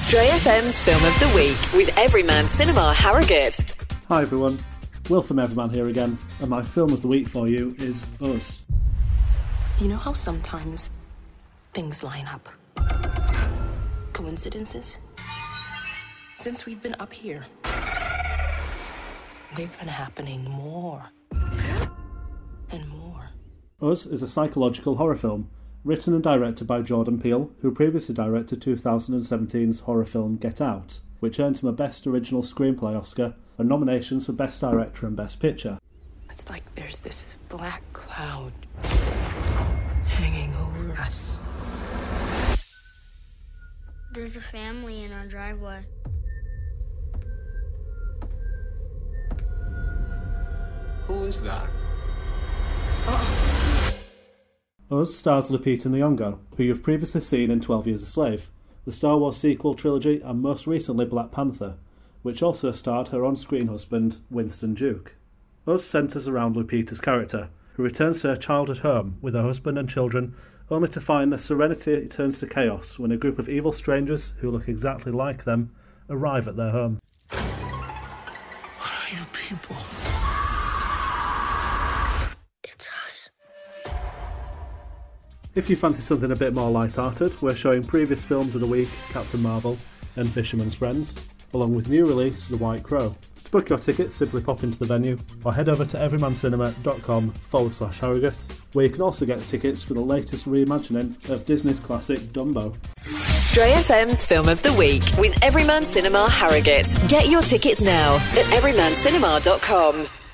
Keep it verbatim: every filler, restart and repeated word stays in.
Stray F M's Film of the Week with Everyman Cinema Harrogate. Hi everyone, Will from Everyman here again, and my Film of the Week for you is Us. You know how sometimes things line up? Coincidences? Since we've been up here, they've been happening more and more. Us is a psychological horror film, written and directed by Jordan Peele, who previously directed two thousand seventeen's horror film Get Out, which earned him a Best Original Screenplay Oscar and nominations for Best Director and Best Picture. It's like there's this black cloud hanging over us. There's a family in our driveway. Who is that? Us stars Lupita Nyong'o, who you've previously seen in twelve Years a Slave, the Star Wars sequel trilogy, and most recently Black Panther, which also starred her on-screen husband, Winston Duke. Us centres around Lupita's character, who returns to her childhood home with her husband and children, only to find their serenity turns to chaos when a group of evil strangers who look exactly like them arrive at their home. What are you people? It's us. If you fancy something a bit more light-hearted, we're showing previous films of the week, Captain Marvel and Fisherman's Friends, along with new release The White Crow. To book your tickets, simply pop into the venue or head over to everymancinema.com forward slash Harrogate, where you can also get tickets for the latest reimagining of Disney's classic Dumbo. Stray F M's Film of the Week with Everyman Cinema Harrogate. Get your tickets now at everyman cinema dot com.